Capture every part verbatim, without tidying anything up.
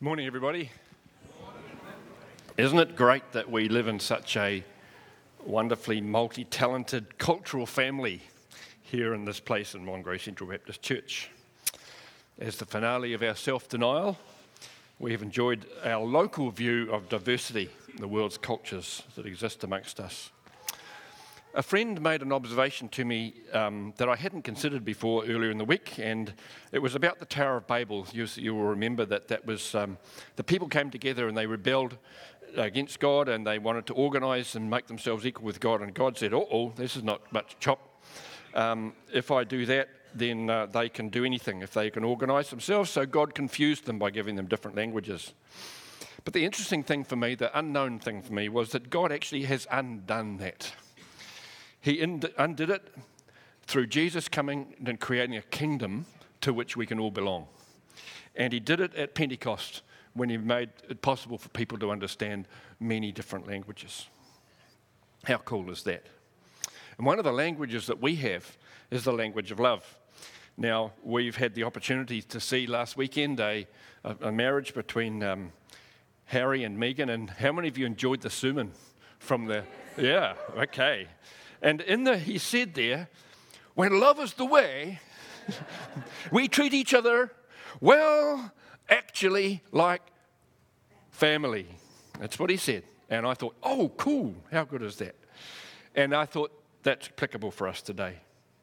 Morning, everybody. Isn't it great that we live in such a wonderfully multi-talented cultural family here in this place in Mongrose Central Baptist Church? As the finale of our self-denial, we have enjoyed our local view of diversity in the world's cultures that exist amongst us. A friend made an observation to me um, that I hadn't considered before earlier in the week, and it was about the Tower of Babel. You, you will remember that that was um, the people came together and they rebelled against God, and they wanted to organise and make themselves equal with God. And God said, "Oh, this is not much chop. Um, if I do that, then uh, they can do anything if they can organise themselves." So God confused them by giving them different languages. But the interesting thing for me, the unknown thing for me, was that God actually has undone that. He undid it through Jesus coming and creating a kingdom to which we can all belong. And he did it at Pentecost when he made it possible for people to understand many different languages. How cool is that? And one of the languages that we have is the language of love. Now, we've had the opportunity to see last weekend a, a, a marriage between um, Harry and Megan. And how many of you enjoyed the sermon from the... Yeah, okay. And in the, he said there, when love is the way, we treat each other, well, actually like family. That's what he said. And I thought, oh, cool, how good is that? And I thought that's applicable for us today.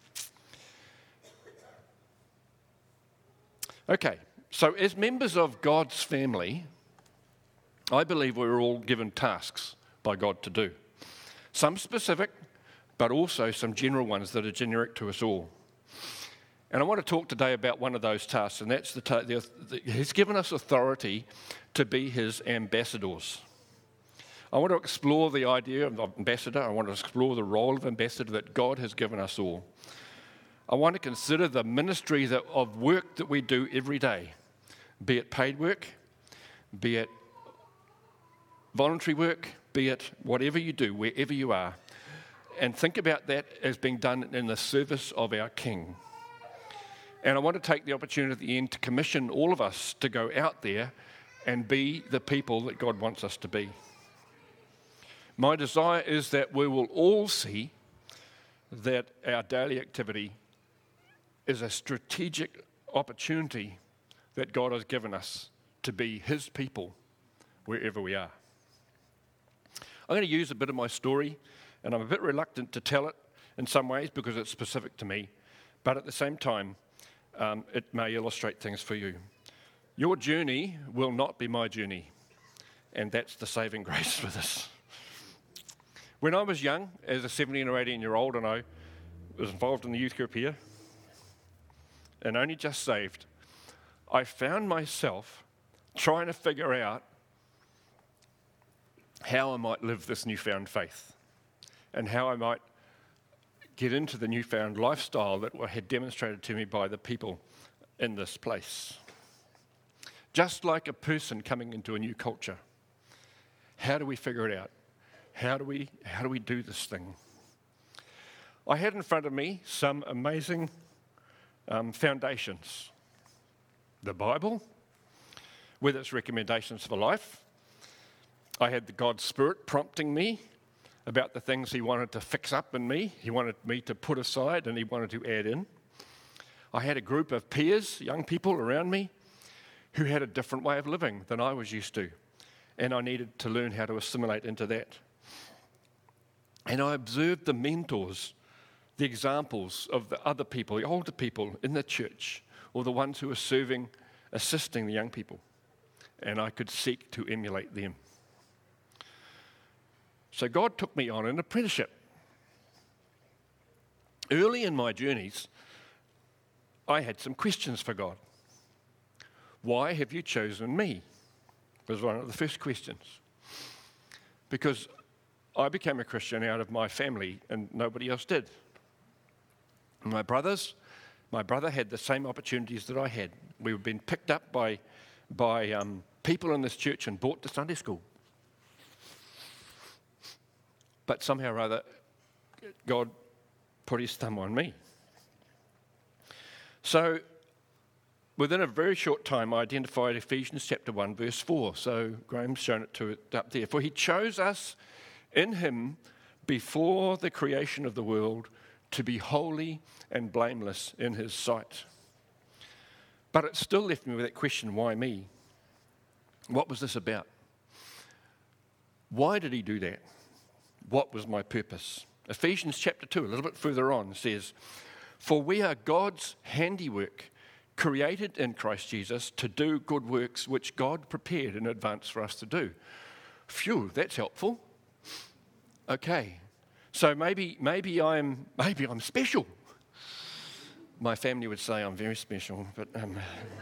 Okay, so as members of God's family, I believe we're all given tasks by God to do. Some specific, but also some general ones that are generic to us all. And I want to talk today about one of those tasks, and that's the, ta- the, the he's given us authority to be his ambassadors. I want to explore the idea of ambassador. I want to explore the role of ambassador that God has given us all. I want to consider the ministry that, of work that we do every day, be it paid work, be it voluntary work, be it whatever you do, wherever you are. And think about that as being done in the service of our King. And I want to take the opportunity at the end to commission all of us to go out there and be the people that God wants us to be. My desire is that we will all see that our daily activity is a strategic opportunity that God has given us to be his people wherever we are. I'm going to use a bit of my story, and I'm a bit reluctant to tell it in some ways because it's specific to me, but at the same time, um, it may illustrate things for you. Your journey will not be my journey, and that's the saving grace for this. When I was young, as a seventeen or eighteen year old, and I was involved in the youth group here, and only just saved, I found myself trying to figure out how I might live this newfound faith, and how I might get into the newfound lifestyle that had demonstrated to me by the people in this place. Just like a person coming into a new culture, how do we figure it out? How do we, how do we do this thing? I had in front of me some amazing um, foundations. The Bible, with its recommendations for life. I had the God's Spirit prompting me about the things he wanted to fix up in me, he wanted me to put aside, and he wanted to add in. I had a group of peers, young people around me, who had a different way of living than I was used to, and I needed to learn how to assimilate into that. And I observed the mentors, the examples of the other people, the older people in the church, or the ones who were serving, assisting the young people, and I could seek to emulate them. So God took me on an apprenticeship. Early in my journeys, I had some questions for God. Why have you chosen me? Was one of the first questions. Because I became a Christian out of my family and nobody else did. My brothers, my brother had the same opportunities that I had. We were being picked up by, by um, people in this church and brought to Sunday school. But somehow or other, God put his thumb on me. So within a very short time, I identified Ephesians chapter one, verse four. So Graham's shown it to it up there. For he chose us in him before the creation of the world to be holy and blameless in his sight. But it still left me with that question, why me? What was this about? Why did he do that? What was my purpose? Ephesians chapter two, a little bit further on, says, for we are God's handiwork, created in Christ Jesus to do good works which God prepared in advance for us to do. Phew, that's helpful. Okay, so maybe maybe I'm maybe I'm special. My family would say I'm very special, but um,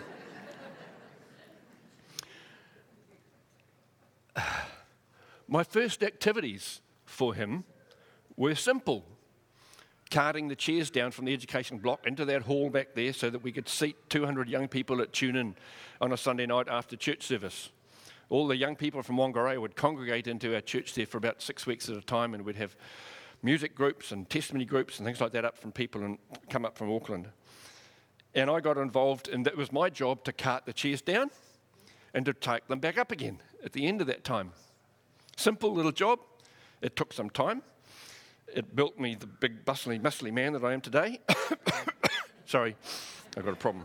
my first activities for him were simple. Carting the chairs down from the education block into that hall back there so that we could seat two hundred young people at tune-in on a Sunday night after church service. All the young people from Whangarei would congregate into our church there for about six weeks at a time, and we'd have music groups and testimony groups and things like that up from people and come up from Auckland. And I got involved, and it was my job to cart the chairs down and to take them back up again at the end of that time. Simple little job. It took some time. It built me the big, bustling, muscly man that I am today. Sorry, I've got a problem.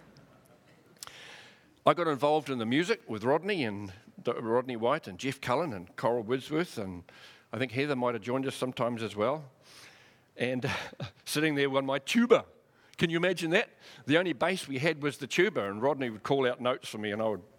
I got involved in the music with Rodney and Rodney White and Jeff Cullen and Coral Wordsworth, and I think Heather might have joined us sometimes as well. And uh, sitting there on my tuba. Can you imagine that? The only bass we had was the tuba, and Rodney would call out notes for me, and I would...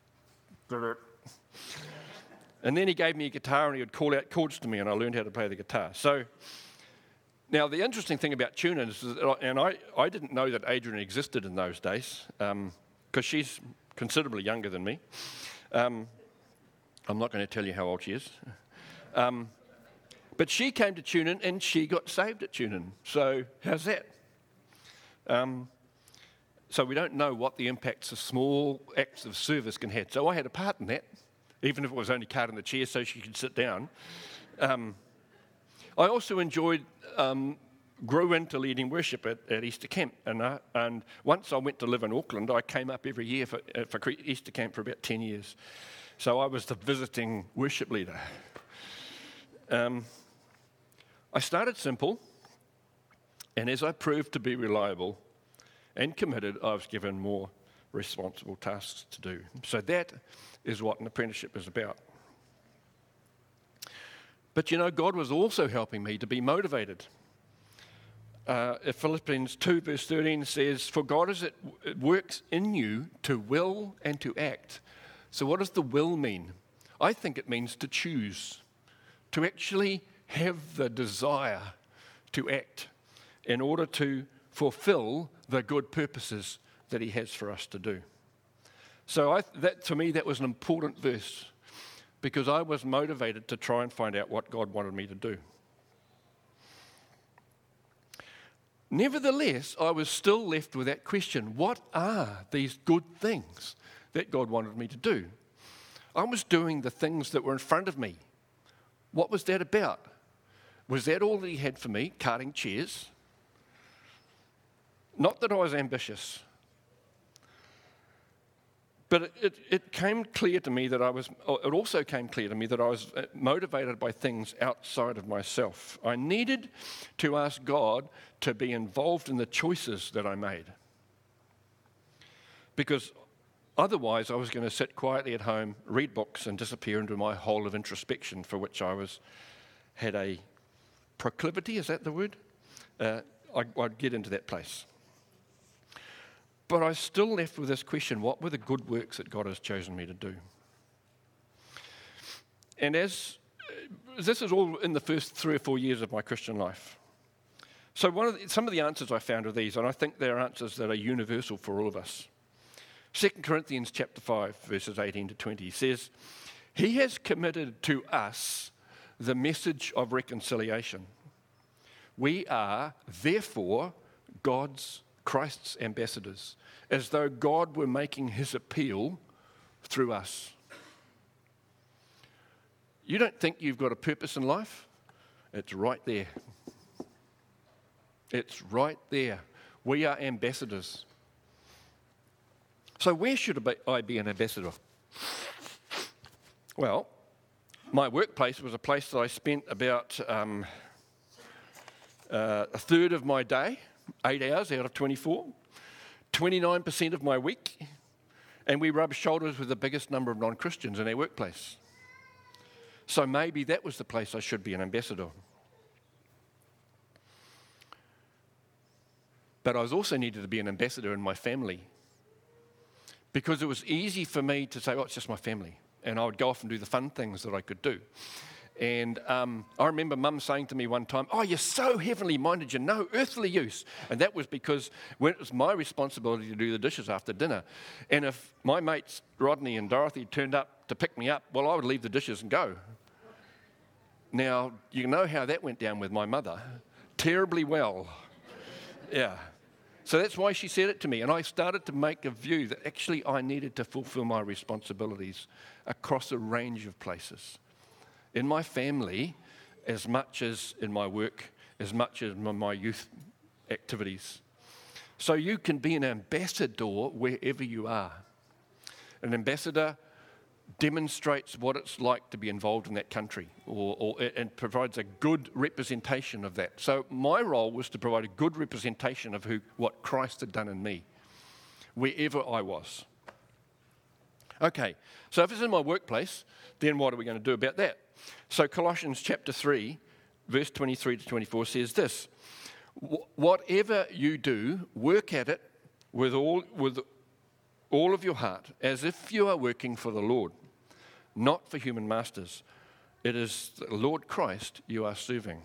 And then he gave me a guitar and he would call out chords to me, and I learned how to play the guitar. So, now the interesting thing about tune-in is, that, and I, I didn't know that Adrian existed in those days, because um, she's considerably younger than me. Um, I'm not going to tell you how old she is. Um, but she came to tune-in and she got saved at tune-in. So, how's that? Um, so we don't know what the impacts of small acts of service can have. So I had a part in that. Even if it was only carting the chair so she could sit down. Um, I also enjoyed, um, grew into leading worship at, at Easter Camp. And, uh, and once I went to live in Auckland, I came up every year for, uh, for Easter Camp for about ten years. So I was the visiting worship leader. Um, I started simple, and as I proved to be reliable and committed, I was given more responsible tasks to do. So that is what an apprenticeship is about. But you know, God was also helping me to be motivated. Uh, Philippians two verse thirteen says, for God is at it works in you to will and to act. So what does the will mean? I think it means to choose, to actually have the desire to act in order to fulfill the good purposes that he has for us to do. So I, that, to me, that was an important verse because I was motivated to try and find out what God wanted me to do. Nevertheless, I was still left with that question, what are these good things that God wanted me to do? I was doing the things that were in front of me. What was that about? Was that all that he had for me, carting chairs? Not that I was ambitious. But it, it, it came clear to me that I was, it also came clear to me that I was motivated by things outside of myself. I needed to ask God to be involved in the choices that I made. Because otherwise I was going to sit quietly at home, read books, and disappear into my hole of introspection for which I was had a proclivity, is that the word? Uh, I, I'd get into that place. But I was still left with this question, what were the good works that God has chosen me to do? And as this is all in the first three or four years of my Christian life. So one of the, some of the answers I found are these, and I think they're answers that are universal for all of us. Second Corinthians chapter five, verses eighteen to twenty says, he has committed to us the message of reconciliation. We are, therefore, God's Christ's ambassadors, as though God were making his appeal through us. You don't think you've got a purpose in life? It's right there. It's right there. We are ambassadors. So where should I be an ambassador? Well, my workplace was a place that I spent about um, uh, a third of my day, eight hours out of twenty-four, twenty-nine percent of my week, and we rubbed shoulders with the biggest number of non-Christians in our workplace. So maybe that was the place I should be an ambassador. But I was also needed to be an ambassador in my family, because it was easy for me to say, oh, it's just my family. And I would go off and do the fun things that I could do. And um, I remember Mum saying to me one time, oh, you're so heavenly minded, you're no earthly use. And that was because when it was my responsibility to do the dishes after dinner. And if my mates, Rodney and Dorothy, turned up to pick me up, well, I would leave the dishes and go. Now, you know how that went down with my mother. Terribly well. Yeah. So that's why she said it to me. And I started to make a view that actually I needed to fulfill my responsibilities across a range of places. In my family, as much as in my work, as much as in my youth activities. So you can be an ambassador wherever you are. An ambassador demonstrates what it's like to be involved in that country, or, or and provides a good representation of that. So my role was to provide a good representation of who what Christ had done in me, wherever I was. Okay, so if it's in my workplace, then what are we going to do about that? So Colossians chapter three, verse twenty-three to twenty-four says this: whatever you do, work at it with all with all of your heart, as if you are working for the Lord, not for human masters. It is the Lord Christ you are serving.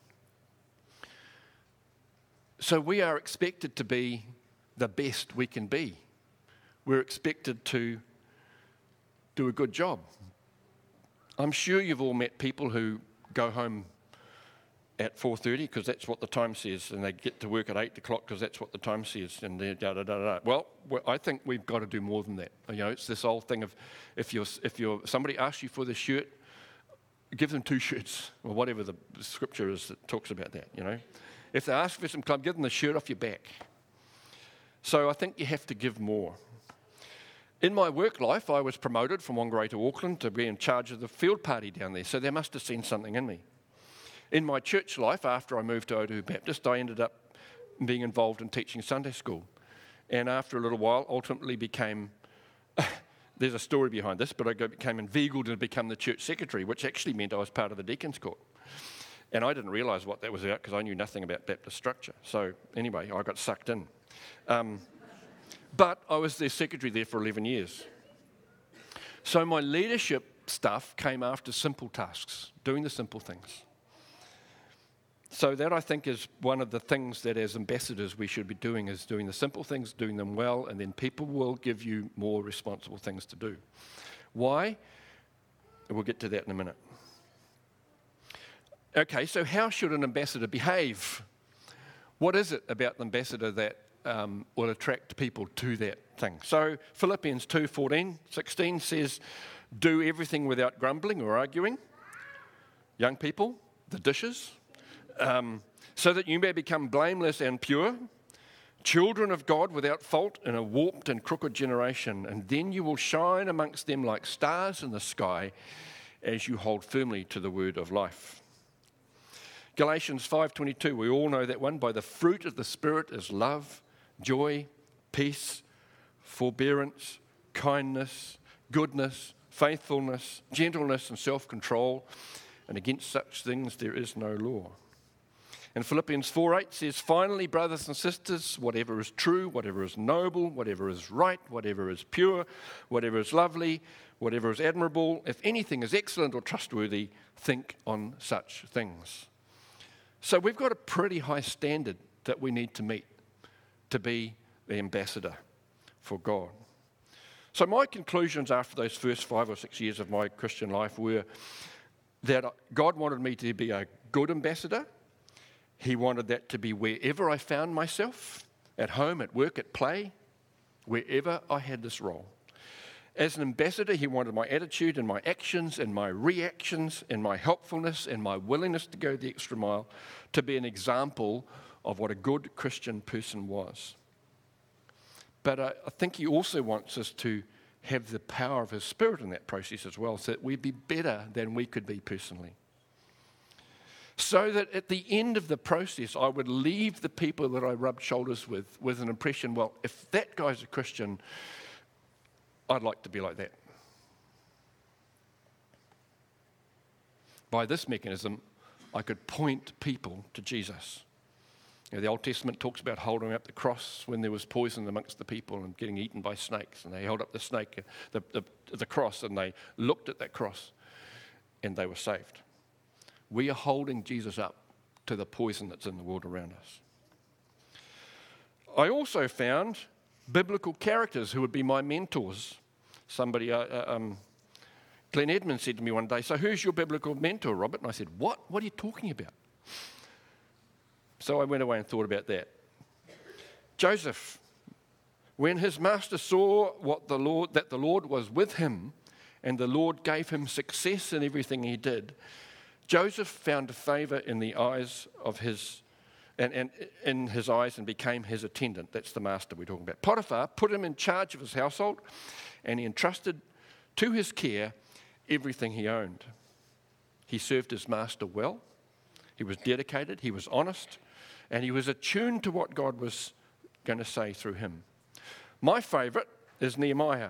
So we are expected to be the best we can be. We're expected to do a good job. I'm sure you've all met people who go home at four thirty because that's what the time says, and they get to work at eight o'clock because that's what the time says, and da, da, da, da, da. Well, I think we've got to do more than that. You know, it's this old thing of if you're if you're somebody asks you for the shirt, give them two shirts or whatever the scripture is that talks about that. You know, if they ask for some club, give them the shirt off your back. So I think you have to give more. In my work life, I was promoted from Whangarei to Auckland to be in charge of the field party down there, so they must have seen something in me. In my church life, after I moved to Otahu Baptist, I ended up being involved in teaching Sunday school. And after a little while, ultimately became, there's a story behind this, but I became inveigled and become the church secretary, which actually meant I was part of the deacon's court. And I didn't realise what that was about because I knew nothing about Baptist structure. So anyway, I got sucked in. Um, but I was their secretary there for eleven years. So my leadership stuff came after simple tasks, doing the simple things. So that, I think, is one of the things that as ambassadors we should be doing, is doing the simple things, doing them well, and then people will give you more responsible things to do. Why? We'll get to that in a minute. Okay, so how should an ambassador behave? What is it about the ambassador that um, will attract people to that thing? So Philippians two, fourteen, sixteen says, do everything without grumbling or arguing. Young people, the dishes. Um, so that you may become blameless and pure, children of God without fault in a warped and crooked generation, and then you will shine amongst them like stars in the sky as you hold firmly to the word of life. Galatians five twenty-two, we all know that one. By the fruit of the Spirit is love, joy, peace, forbearance, kindness, goodness, faithfulness, gentleness, and self-control. And against such things there is no law. And Philippians four eight says, finally, brothers and sisters, whatever is true, whatever is noble, whatever is right, whatever is pure, whatever is lovely, whatever is admirable, if anything is excellent or trustworthy, think on such things. So we've got a pretty high standard that we need to meet to be the ambassador for God. So my conclusions after those first five or six years of my Christian life were that God wanted me to be a good ambassador. He wanted that to be wherever I found myself, at home, at work, at play, wherever I had this role. As an ambassador, he wanted my attitude and my actions and my reactions and my helpfulness and my willingness to go the extra mile to be an example of what a good Christian person was. But uh, I think he also wants us to have the power of his Spirit in that process as well, so that we'd be better than we could be personally. So that at the end of the process, I would leave the people that I rubbed shoulders with with an impression, well, if that guy's a Christian, I'd like to be like that. By this mechanism, I could point people to Jesus. You know, the Old Testament talks about holding up the cross when there was poison amongst the people and getting eaten by snakes. And they held up the snake, the, the, the cross, and they looked at that cross, and they were saved. We are holding Jesus up to the poison that's in the world around us. I also found biblical characters who would be my mentors. Somebody, uh, uh, um, Glenn Edmonds said to me one day, so who's your biblical mentor, Robert? And I said, what? What are you talking about? So I went away and thought about that. Joseph, when his master saw what the Lord, that the Lord was with him and the Lord gave him success in everything he did, Joseph found favor in the eyes of his, and, and in his eyes and became his attendant. That's the master we're talking about. Potiphar put him in charge of his household, and he entrusted to his care everything he owned. He served his master well. He was dedicated. He was honest. And he was attuned to what God was going to say through him. My favourite is Nehemiah.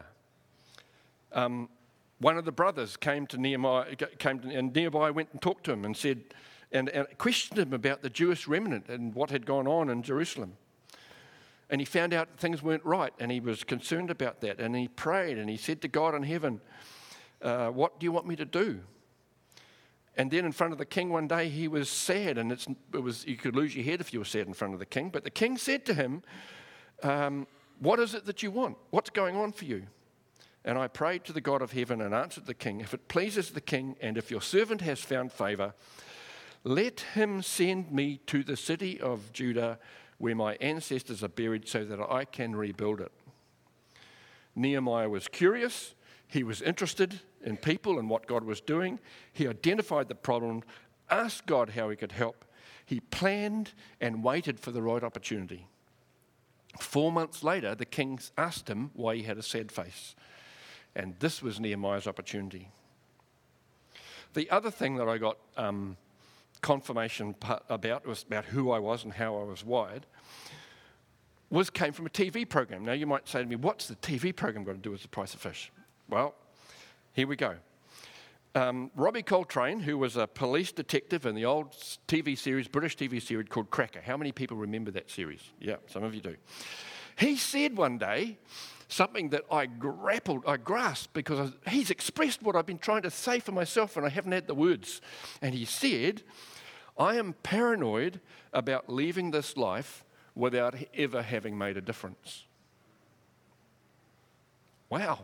Um, one of the brothers came to Nehemiah, came to, and Nehemiah went and talked to him and said, and, and questioned him about the Jewish remnant and what had gone on in Jerusalem. And he found out things weren't right, and he was concerned about that. And he prayed, and he said to God in heaven, uh, what do you want me to do? And then in front of the king one day, he was sad, and it's, it was you could lose your head if you were sad in front of the king. But the king said to him, um, what is it that you want? What's going on for you? And I prayed to the God of heaven and answered the king, if it pleases the king, and if your servant has found favor, let him send me to the city of Judah where my ancestors are buried so that I can rebuild it. Nehemiah was curious. He was interested in people and what God was doing. He identified the problem, asked God how he could help. He planned and waited for the right opportunity. Four months later, the king asked him why he had a sad face. And this was Nehemiah's opportunity. The other thing that I got um, confirmation about was about who I was and how I was wired was came from a T V program. Now you might say to me, what's the T V program got to do with The Price of Fish? Well, here we go. Um, Robbie Coltrane, who was a police detective in the old T V series, British T V series called Cracker. How many people remember that series? Yeah, some of you do. He said one day something that I grappled, I grasped, because he's expressed what I've been trying to say for myself and I haven't had the words. And he said, I am paranoid about leaving this life without ever having made a difference. Wow.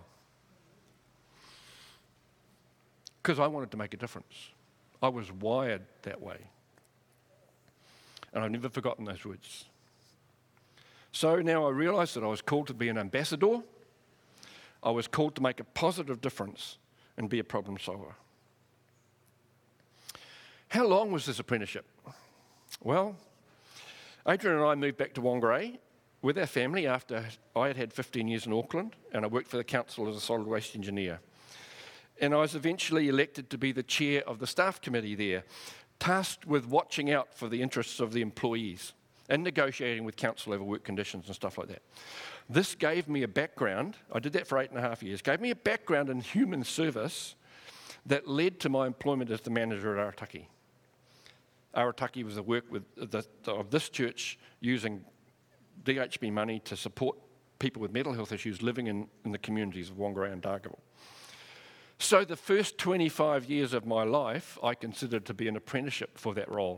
Because I wanted to make a difference. I was wired that way. And I've never forgotten those words. So now I realise that I was called to be an ambassador. I was called to make a positive difference and be a problem solver. How long was this apprenticeship? Well, Adrian and I moved back to Whangarei with our family after I had had fifteen years in Auckland, and I worked for the council as a solid waste engineer. And I was eventually elected to be the chair of the staff committee there, tasked with watching out for the interests of the employees and negotiating with council over work conditions and stuff like that. This gave me a background, I did that for eight and a half years, gave me a background in human service that led to my employment as the manager at Arataki. Arataki was the work with the, of this church using D H B money to support people with mental health issues living in, in the communities of Whangarei and Dargaville. So the first twenty-five years of my life, I considered to be an apprenticeship for that role.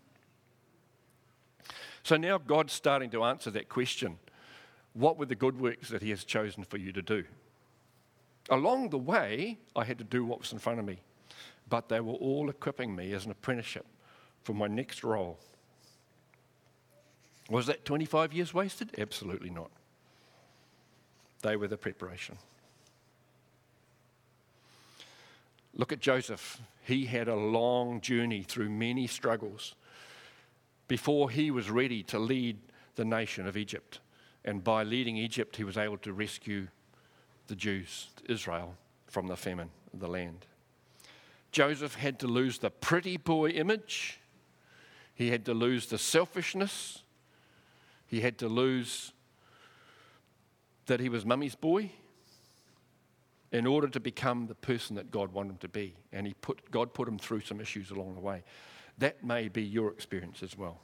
So now God's starting to answer that question. What were the good works that he has chosen for you to do? Along the way, I had to do what was in front of me, but they were all equipping me as an apprenticeship for my next role. Was that twenty-five years wasted? Absolutely not. They were the preparation. Look at Joseph. He had a long journey through many struggles before he was ready to lead the nation of Egypt And by leading Egypt, he was able to rescue the Jews, Israel, from the famine of the land. Joseph had to lose the pretty boy image. He had to lose the selfishness. He had to lose that he was mummy's boy in order to become the person that God wanted him to be. And he put, God put him through some issues along the way. That may be your experience as well.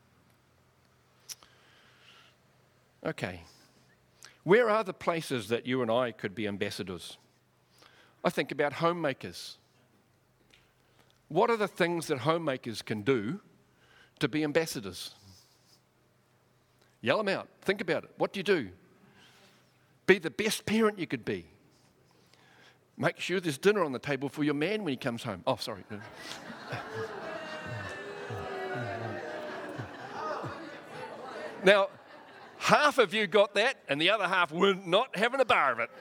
Okay. Where are the places that you and I could be ambassadors? I think about homemakers. What are the things that homemakers can do to be ambassadors? Yell them out. Think about it. What do you do? Be the best parent you could be. Make sure there's dinner on the table for your man when he comes home. Oh, sorry. Now, half of you got that, and the other half were not having a bar of it.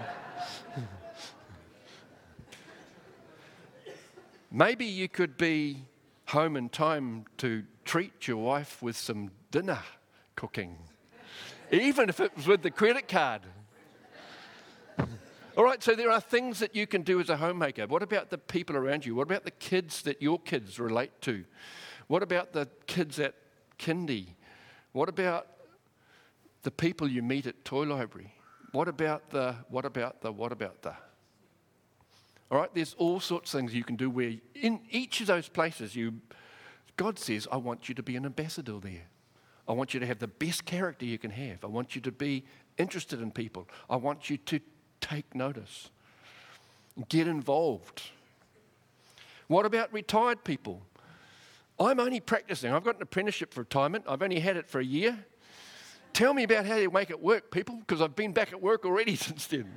Maybe you could be home in time to treat your wife with some dinner cooking, even if it was with the credit card. All right, so there are things that you can do as a homemaker. What about the people around you? What about the kids that your kids relate to? What about the kids at kindy? What about the people you meet at toy library? What about the, what about the, what about the? All right, there's all sorts of things you can do where in each of those places, you, God says, I want you to be an ambassador there. I want you to have the best character you can have. I want you to be interested in people. I want you to take notice. Get involved. What about retired people? I'm only practicing. I've got an apprenticeship for retirement. I've only had it for a year. Tell me about how you make it work, people, because I've been back at work already since then.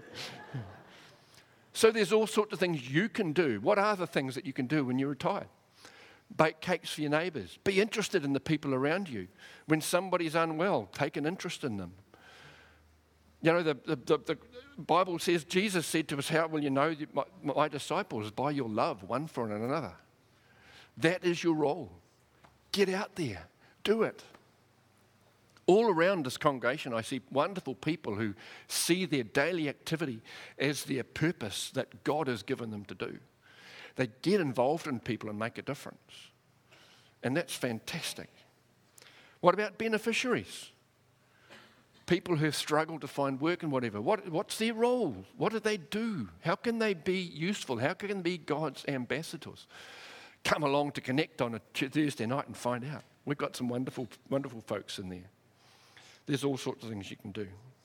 So there's all sorts of things you can do. What are the things that you can do when you're retired? Bake cakes for your neighbours. Be interested in the people around you. When somebody's unwell, take an interest in them. You know, the, the, the, the Bible says, Jesus said to us, how will you know my, my disciples? By your love one for another. That is your role. Get out there. Do it. All around this congregation, I see wonderful people who see their daily activity as their purpose that God has given them to do. They get involved in people and make a difference. And that's fantastic. What about beneficiaries? People who have struggled to find work and whatever. What, what's their role? What do they do? How can they be useful? How can they be God's ambassadors? Come along to Connect on a Thursday night and find out. We've got some wonderful, wonderful folks in there. There's all sorts of things you can do.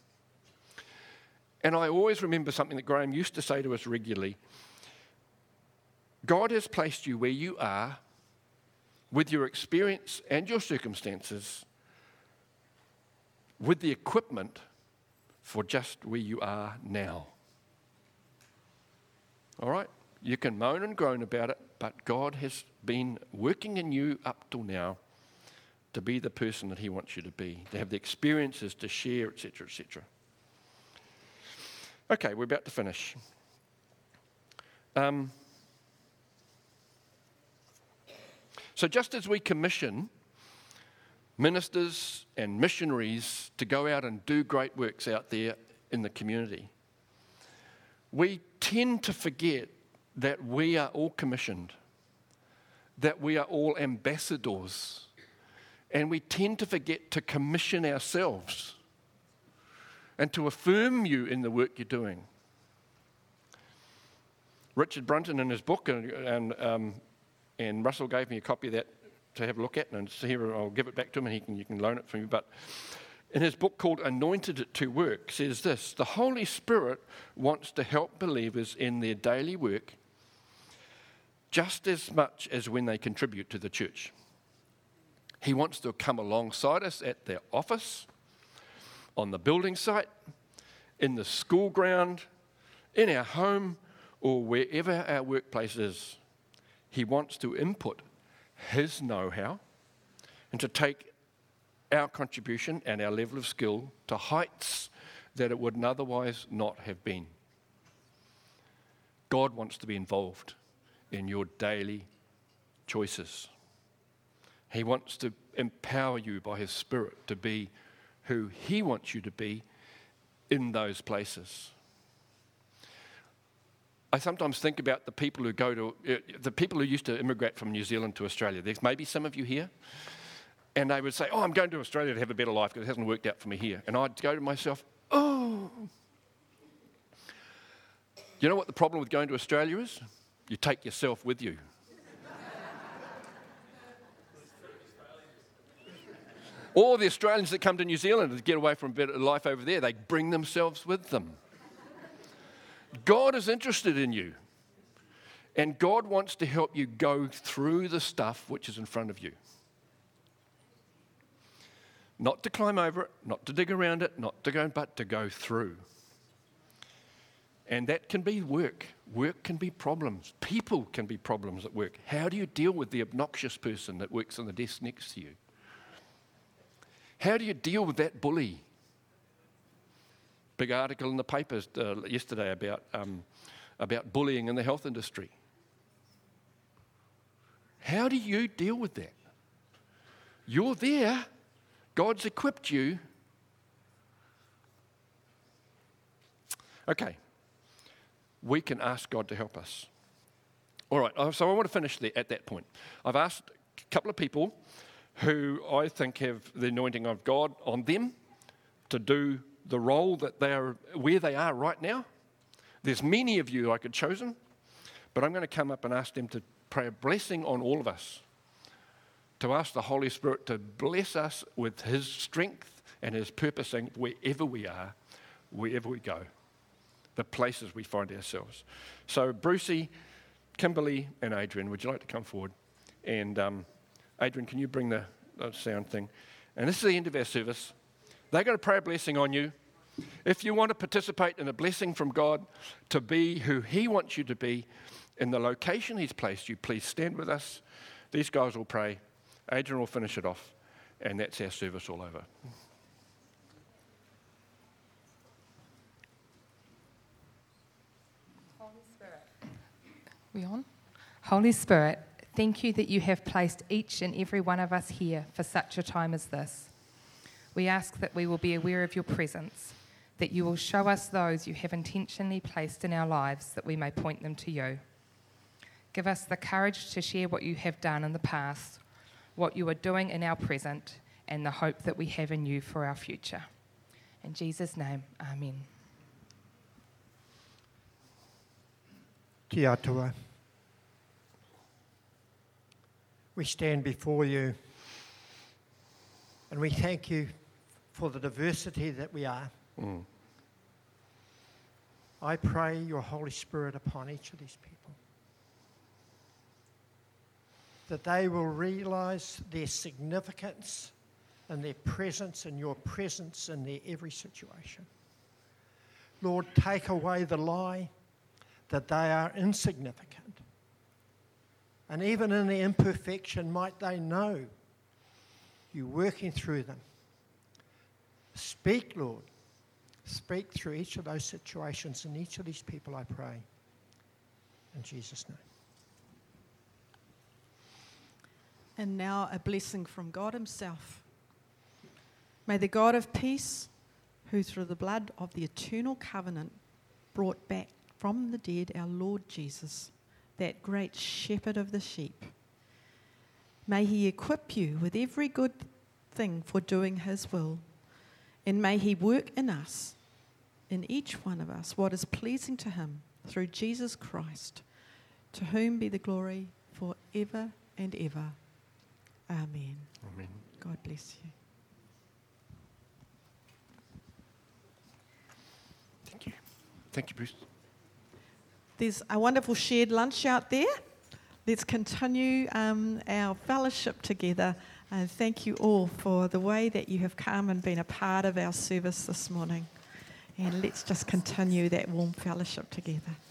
And I always remember something that Graham used to say to us regularly. God has placed you where you are with your experience and your circumstances, with the equipment for just where you are now. All right? You can moan and groan about it, but God has been working in you up till now to be the person that he wants you to be, to have the experiences to share, et cetera, et cetera. Okay, we're about to finish. Um, so just as we commission ministers and missionaries to go out and do great works out there in the community, we tend to forget that we are all commissioned, that we are all ambassadors. And we tend to forget to commission ourselves and to affirm you in the work you're doing. Richard Brunton in his book, and, and, um, and Russell gave me a copy of that to have a look at, and so here I'll give it back to him and he can, you can loan it from me. But in his book called Anointed to Work, says this: the Holy Spirit wants to help believers in their daily work just as much as when they contribute to the church. He wants to come alongside us at their office, on the building site, in the school ground, in our home, or wherever our workplace is. He wants to input his know-how and to take our contribution and our level of skill to heights that it would otherwise not have been. God wants to be involved in your daily choices. He wants to empower you by his Spirit to be who he wants you to be in those places. I sometimes think about the people who go to, uh, the people who used to immigrate from New Zealand to Australia. There's maybe some of you here. And they would say, oh, I'm going to Australia to have a better life because it hasn't worked out for me here. And I'd go to myself, oh. You know what the problem with going to Australia is? You take yourself with you. All the Australians that come to New Zealand to get away from a better life over there, they bring themselves with them. God is interested in you. And God wants to help you go through the stuff which is in front of you. Not to climb over it, not to dig around it, not to go, but to go through. And that can be work. Work can be problems. People can be problems at work. How do you deal with the obnoxious person that works on the desk next to you? How do you deal with that bully? Big article in the papers uh, yesterday about, um, about bullying in the health industry. How do you deal with that? You're there. God's equipped you. Okay. We can ask God to help us. All right, so I want to finish there at that point. I've asked a couple of people who I think have the anointing of God on them to do the role that they are, where they are right now. There's many of you I could chosen, but I'm going to come up and ask them to pray a blessing on all of us, to ask the Holy Spirit to bless us with his strength and his purposing wherever we are, wherever we go, the places we find ourselves. So Brucey, Kimberly and Adrian, would you like to come forward? And um, Adrian, can you bring the, the sound thing? And this is the end of our service. They're going to pray a blessing on you. If you want to participate in a blessing from God to be who he wants you to be in the location he's placed you, please stand with us. These guys will pray. Adrian will finish it off. And that's our service all over. Holy Spirit. We on? Holy Spirit, thank you that you have placed each and every one of us here for such a time as this. We ask that we will be aware of your presence, that you will show us those you have intentionally placed in our lives, that we may point them to you. Give us the courage to share what you have done in the past, what you are doing in our present, and the hope that we have in you for our future. In Jesus' name, amen. Kia toa. We stand before you and we thank you for the diversity that we are. Mm. I pray your Holy Spirit upon each of these people, that they will realize their significance and their presence and your presence in their every situation. Lord, take away the lie that they are insignificant. And even in their imperfection, might they know you working through them. Speak, Lord. Speak through each of those situations and each of these people, I pray. In Jesus' name. And now a blessing from God himself. May the God of peace, who through the blood of the eternal covenant brought back from the dead our Lord Jesus, that great shepherd of the sheep, may he equip you with every good thing for doing his will, and may he work in us, in each one of us, what is pleasing to him through Jesus Christ, to whom be the glory forever and ever. Amen. Amen. God bless you. Thank you. Thank you, Bruce. There's a wonderful shared lunch out there. Let's continue um, our fellowship together. And thank you all for the way that you have come and been a part of our service this morning. And let's just continue that warm fellowship together.